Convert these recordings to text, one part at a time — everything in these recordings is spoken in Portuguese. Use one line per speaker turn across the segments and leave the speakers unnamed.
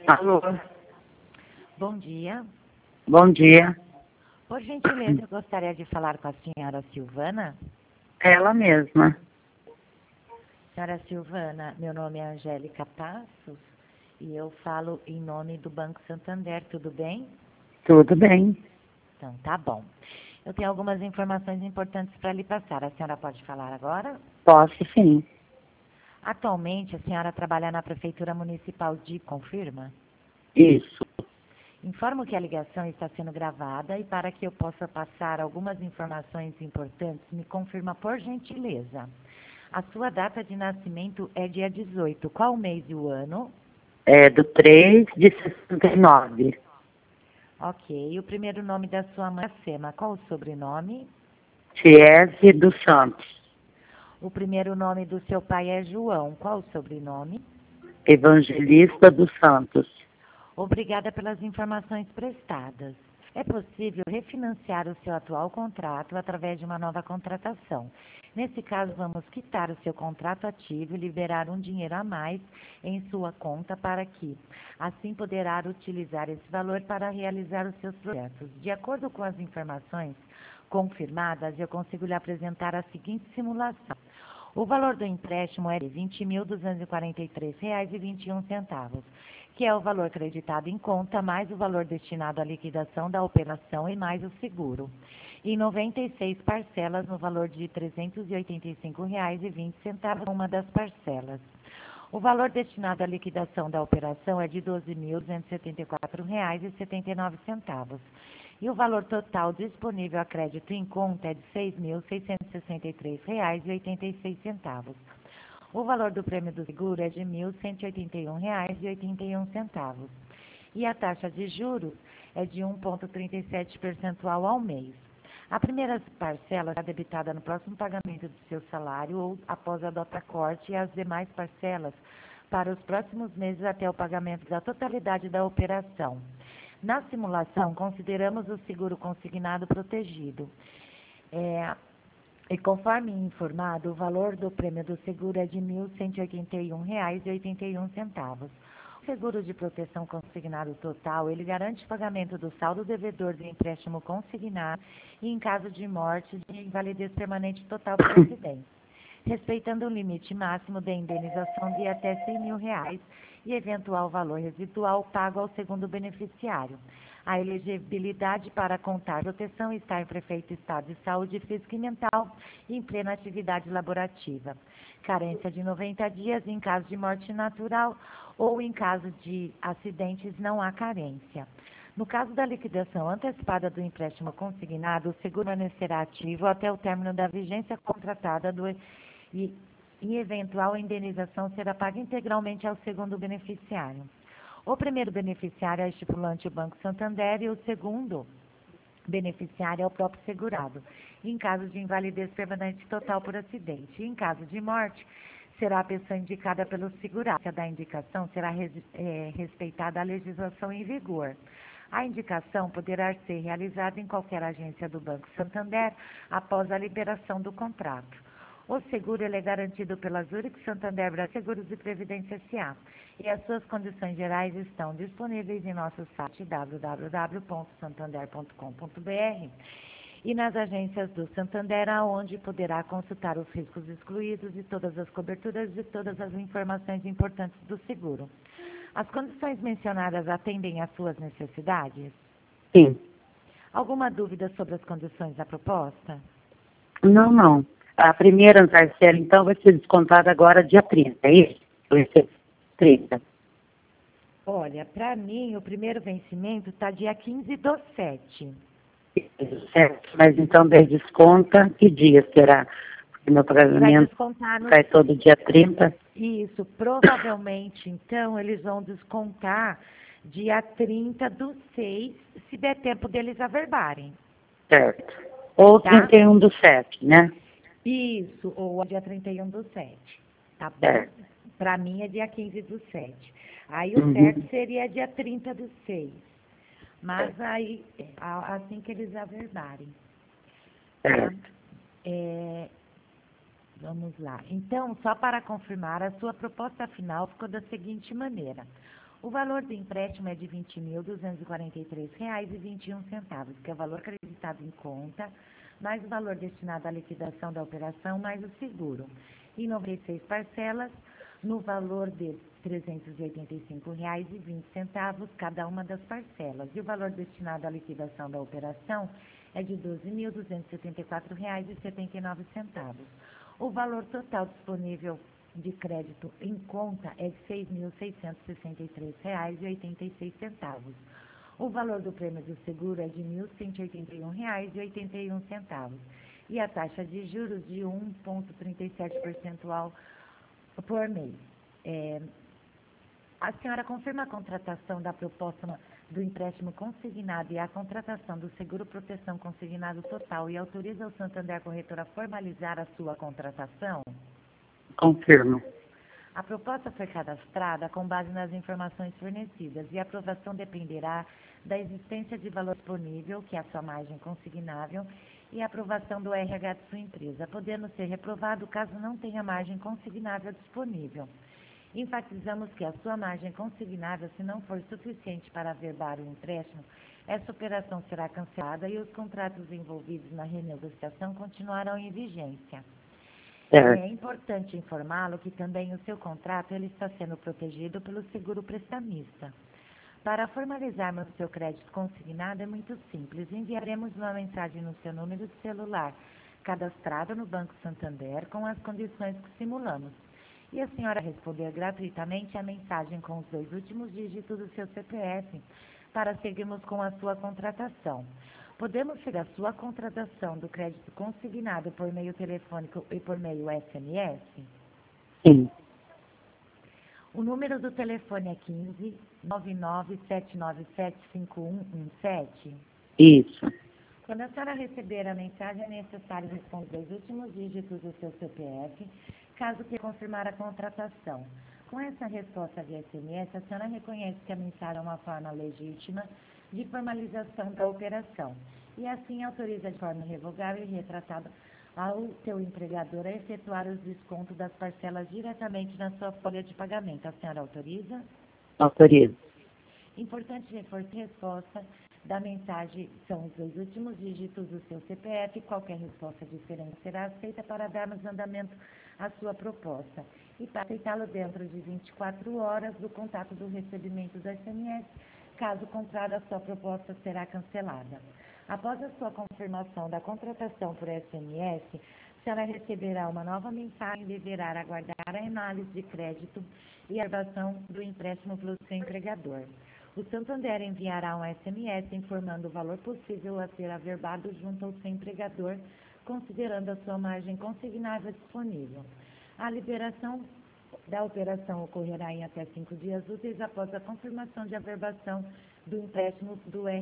Alô,
Bom dia.
bom dia.
Por gentileza, eu gostaria de falar com a senhora Silvana.
Ela mesma.
Senhora Silvana, meu nome é Angélica Passos e eu falo em nome do Banco Santander, tudo bem?
Tudo bem?
Então, tá bom. Eu tenho algumas informações importantes para lhe passar. A senhora pode falar agora?
Posso sim.
Atualmente, a senhora trabalha na Prefeitura Municipal de Confirma?
Isso.
Informo que a ligação está sendo gravada e para que eu possa passar algumas informações importantes, me confirma por gentileza. A sua data de nascimento é dia 18. Qual o mês e o ano?
É do 3 de 69.
Ok. O primeiro nome da sua mãe é Sema. Qual o sobrenome?
Tiese dos Santos.
O primeiro nome do seu pai é João. Qual o sobrenome?
Evangelista dos Santos.
Obrigada pelas informações prestadas. É possível refinanciar o seu atual contrato através de uma nova contratação. Nesse caso, vamos quitar o seu contrato ativo e liberar um dinheiro a mais em sua conta para que, assim, poderá utilizar esse valor para realizar os seus projetos. De acordo com as informações confirmadas, eu consigo lhe apresentar a seguinte simulação. O valor do empréstimo é de R$ 20.243,21, que é o valor creditado em conta, mais o valor destinado à liquidação da operação e mais o seguro. Em 96 parcelas, no valor de R$ 385,20, uma das parcelas. O valor destinado à liquidação da operação é de R$ 12.274,79. E o valor total disponível a crédito em conta é de R$ 6.663,86. O valor do prêmio do seguro é de R$ 1.181,81. E a taxa de juros é de 1,37 percentual ao mês. A primeira parcela será debitada no próximo pagamento do seu salário ou após a data corte e as demais parcelas para os próximos meses até o pagamento da totalidade da operação. Na simulação, consideramos o seguro consignado protegido. E conforme informado, o valor do prêmio do seguro é de R$ 1.181,81. O seguro de proteção consignado total, ele garante o pagamento do saldo devedor do empréstimo consignado e em caso de morte, de invalidez permanente total por acidente, respeitando o limite máximo de indenização de até R$ 100.000 e eventual valor residual pago ao segundo beneficiário. A elegibilidade para contar proteção está em perfeito estado de saúde física e mental e em plena atividade laborativa. Carência de 90 dias em caso de morte natural ou em caso de acidentes não há carência. No caso da liquidação antecipada do empréstimo consignado, o seguro permanecerá ativo até o término da vigência contratada e eventual indenização será paga integralmente ao segundo beneficiário. O primeiro beneficiário é o estipulante o Banco Santander e o segundo beneficiário é o próprio segurado, em caso de invalidez permanente total por acidente. Em caso de morte, será a pessoa indicada pelo segurado. Da indicação será respeitada a legislação em vigor. A indicação poderá ser realizada em qualquer agência do Banco Santander após a liberação do contrato. O seguro ele é garantido pela Zurich Santander Brasil Seguros e Previdência S.A. e as suas condições gerais estão disponíveis em nosso site www.santander.com.br e nas agências do Santander, aonde poderá consultar os riscos excluídos e todas as coberturas e todas as informações importantes do seguro. As condições mencionadas atendem às suas necessidades?
Sim.
Alguma dúvida sobre as condições da proposta?
Não. A primeira parcela, então, vai ser descontada agora dia 30, é isso? Vai ser 30.
Olha, para mim, o primeiro vencimento está dia 15/7.
Certo. Mas então, daí desconta, que dia será? Porque meu
Vai
pagamento
descontar no...
sai todo dia 30.
Isso, provavelmente, então, eles vão descontar dia 30/6, se der tempo deles averbarem.
Certo. Ou
Tá?
31/7, né?
Isso, ou dia 31/7, tá bom?
Certo.
Para mim é dia 15/7. Aí o
Uhum.
certo seria dia 30/6. Mas aí, assim que eles averbarem, tá?
Certo.
Vamos lá. Então, só para confirmar, a sua proposta final ficou da seguinte maneira. O valor do empréstimo é de R$ 20.243,21, que é o valor acreditado em conta, mais o valor destinado à liquidação da operação, mais o seguro. Em 96 parcelas, no valor de R$ 385,20 cada uma das parcelas. E o valor destinado à liquidação da operação é de R$ 12.274,79. O valor total disponível de crédito em conta é de R$ 6.663,86. O valor do prêmio do seguro é de R$ 1.181,81. E a taxa de juros de 1,37% por mês. A senhora confirma a contratação da proposta do empréstimo consignado e a contratação do seguro proteção consignado total e autoriza o Santander Corretora a formalizar a sua contratação?
Confirmo.
A proposta foi cadastrada com base nas informações fornecidas e a aprovação dependerá da existência de valor disponível, que é a sua margem consignável, e a aprovação do RH de sua empresa, podendo ser reprovado caso não tenha margem consignável disponível. Enfatizamos que a sua margem consignável, se não for suficiente para averbar o empréstimo, essa operação será cancelada e os contratos envolvidos na renegociação continuarão em vigência. É importante informá-lo que também o seu contrato ele está sendo protegido pelo seguro prestamista. Para formalizarmos o seu crédito consignado é muito simples. Enviaremos uma mensagem no seu número de celular, cadastrado no Banco Santander, com as condições que simulamos. E a senhora responder gratuitamente a mensagem com os 2 últimos dígitos do seu CPF, para seguirmos com a sua contratação. Podemos fazer a sua contratação do crédito consignado por meio telefônico e por meio SMS?
Sim.
O número do telefone é 15 99 797 5117.
Isso.
Quando a senhora receber a mensagem, é necessário responder os últimos dígitos do seu CPF, caso queira confirmar a contratação. Com essa resposta de SMS, a senhora reconhece que a mensagem é uma forma legítima de formalização da operação e assim autoriza de forma irrevogável e retratada ao teu empregador a efetuar os descontos das parcelas diretamente na sua folha de pagamento. A senhora autoriza?
Autorizo.
Importante reforçar a resposta da mensagem são os 2 últimos dígitos do seu CPF. Qualquer resposta diferente será aceita para darmos andamento à sua proposta. E para aceitá-lo dentro de 24 horas do contato do recebimento do SMS, caso contrário, a sua proposta será cancelada. Após a sua confirmação da contratação por SMS, a senhora receberá uma nova mensagem e deverá aguardar a análise de crédito e a aprovação do empréstimo pelo seu empregador. O Santander enviará um SMS informando o valor possível a ser averbado junto ao seu empregador, considerando a sua margem consignável disponível. A liberação da operação ocorrerá em até 5 dias úteis após a confirmação de averbação do empréstimo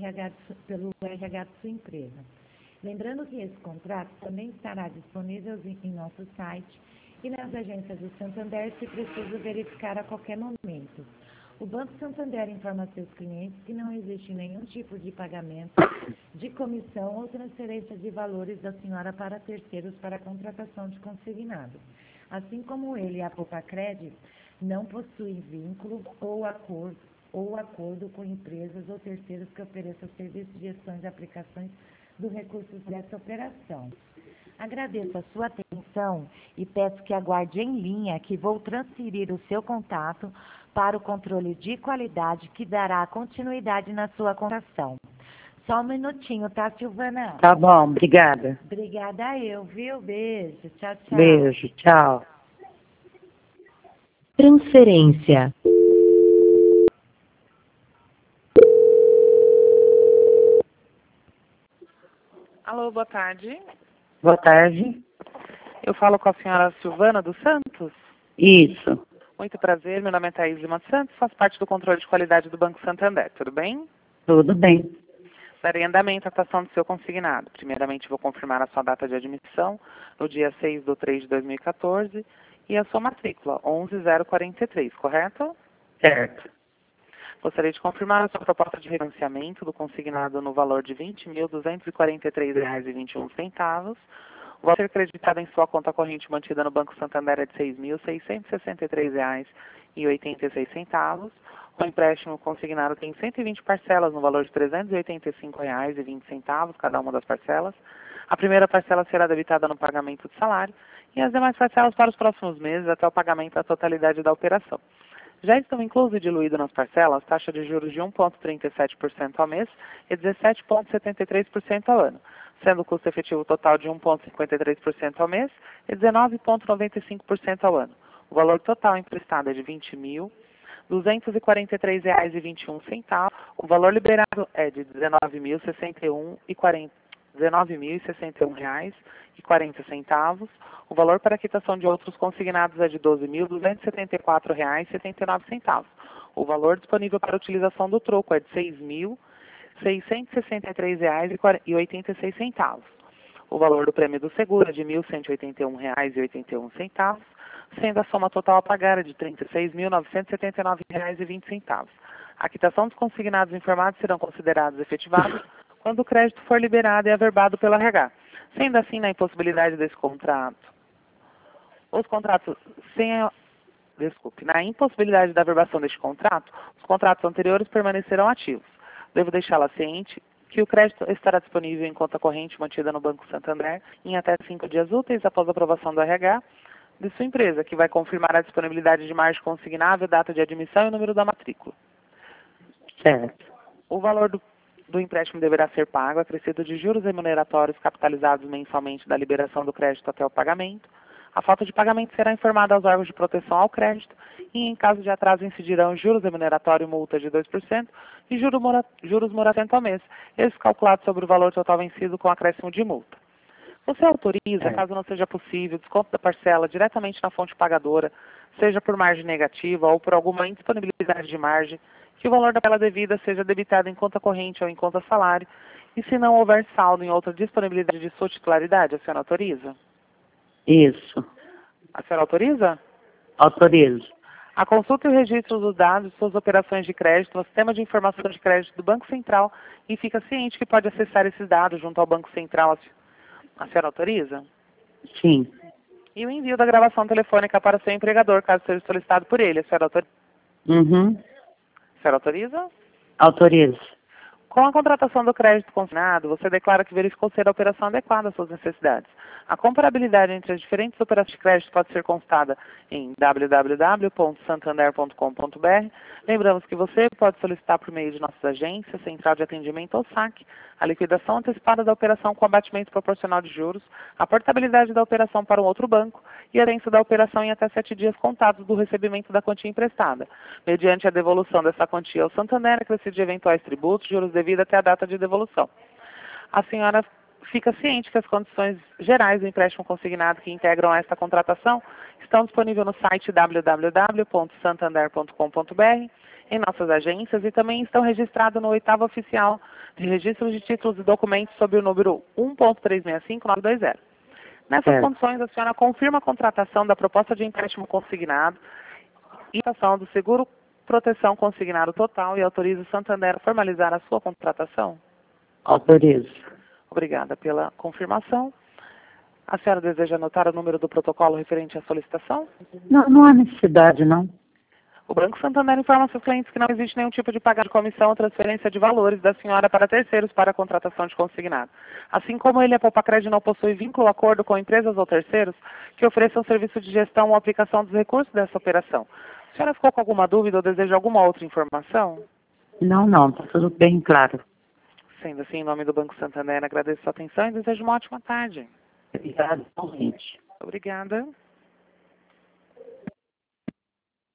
pelo RH de sua empresa. Lembrando que esse contrato também estará disponível em nosso site e nas agências do Santander, se preciso verificar a qualquer momento. O Banco Santander informa a seus clientes que não existe nenhum tipo de pagamento de comissão ou transferência de valores da senhora para terceiros para a contratação de consignado. Assim como ele e a Poupa-Cred não possuem vínculo ou acordo com empresas ou terceiros que ofereçam serviços de gestão de aplicações dos recursos dessa operação. Agradeço a sua atenção e peço que aguarde em linha que vou transferir o seu contato para o controle de qualidade que dará continuidade na sua contratação. Só um minutinho, tá, Silvana?
Tá bom, obrigada.
Obrigada eu, viu? Beijo. Tchau, tchau.
Beijo, tchau.
Transferência.
Alô, boa tarde.
Boa tarde.
Eu falo com a senhora Silvana dos Santos.
Isso.
Muito prazer, meu nome é Thaís Lima Santos, faço parte do controle de qualidade do Banco Santander, tudo bem?
Tudo bem.
Darei andamento à atuação do seu consignado. Primeiramente, vou confirmar a sua data de admissão, no dia 6/3/2014, e a sua matrícula, 11043, correto?
Certo.
Gostaria de confirmar a sua proposta de refinanciamento do consignado no valor de R$ 20.243,21. O valor a ser creditado em sua conta corrente mantida no Banco Santander é de R$ 6.663,86. O empréstimo consignado tem 120 parcelas no valor de R$ 385,20, cada uma das parcelas. A primeira parcela será debitada no pagamento de salário e as demais parcelas para os próximos meses até o pagamento da totalidade da operação. Já estão inclusos e diluídos nas parcelas taxa de juros de 1,37% ao mês e 17,73% ao ano, sendo o custo efetivo total de 1,53% ao mês e 19,95% ao ano. O valor total emprestado é de R$ 20.243,21. O valor liberado é de R$ 19.061,40. O valor para quitação de outros consignados é de R$ 12.274,79. O valor disponível para utilização do troco é de R$ 6.663,86. O valor do prêmio do seguro é de R$ 1.181,81, sendo a soma total a pagar de R$ 36.979,20. A quitação dos consignados informados serão considerados efetivados quando o crédito for liberado e averbado pela RH. Sendo assim, na impossibilidade desse contrato, na impossibilidade da averbação deste contrato, os contratos anteriores permanecerão ativos. Devo deixá-la ciente que o crédito estará disponível em conta corrente mantida no Banco Santander em até 5 dias úteis após a aprovação do RH de sua empresa, que vai confirmar a disponibilidade de margem consignável, data de admissão e o número da matrícula.
Certo.
O valor do empréstimo deverá ser pago, acrescido de juros remuneratórios capitalizados mensalmente da liberação do crédito até o pagamento. A falta de pagamento será informada aos órgãos de proteção ao crédito e, em caso de atraso, incidirão juros remuneratórios e multa de 2% e juros moratórios ao mês, esses calculados sobre o valor total vencido com acréscimo de multa. Você autoriza, caso não seja possível, desconto da parcela diretamente na fonte pagadora, seja por margem negativa ou por alguma indisponibilidade de margem, que o valor da parcela devida seja debitado em conta corrente ou em conta salário, e se não houver saldo em outra disponibilidade de sua titularidade, a senhora autoriza?
Isso.
A senhora autoriza?
Autorizo.
A consulta e o registro dos dados de suas operações de crédito no Sistema de Informação de Crédito do Banco Central e fica ciente que pode acessar esses dados junto ao Banco Central. A senhora autoriza?
Sim.
E o envio da gravação telefônica para seu empregador, caso seja solicitado por ele. A senhora autoriza?
Uhum.
A senhora autoriza?
Autorizo.
Com a contratação do crédito consignado, você declara que verificou ser a operação adequada às suas necessidades. A comparabilidade entre as diferentes operações de crédito pode ser consultada em www.santander.com.br. Lembramos que você pode solicitar por meio de nossas agências, Central de Atendimento ou SAC, a liquidação antecipada da operação com abatimento proporcional de juros, a portabilidade da operação para um outro banco e a aderência da operação em até 7 dias contados do recebimento da quantia emprestada, mediante a devolução dessa quantia ao Santander, acrescido de eventuais tributos, juros devidos até a data de devolução. A senhora fica ciente que as condições gerais do empréstimo consignado que integram esta contratação estão disponíveis no site www.santander.com.br, em nossas agências e também estão registrados no 8º Oficial de Registro de Títulos e Documentos sob o número 1.365920. Nessas condições, a senhora confirma a contratação da proposta de empréstimo consignado e a ação do seguro proteção consignado total e autoriza o Santander a formalizar a sua contratação?
Autorizo.
Obrigada pela confirmação. A senhora deseja anotar o número do protocolo referente à solicitação?
Não há necessidade, não.
O Banco Santander informa seus clientes que não existe nenhum tipo de pagamento de comissão ou transferência de valores da senhora para terceiros para a contratação de consignado. Assim como ele, a Poupa-Crédito não possui vínculo ou acordo com empresas ou terceiros que ofereçam serviço de gestão ou aplicação dos recursos dessa operação. A senhora ficou com alguma dúvida ou deseja alguma outra informação?
Não, está tudo bem claro.
Sendo assim, em nome do Banco Santander, agradeço a sua atenção e desejo uma ótima tarde.
Obrigada, realmente.
Obrigada.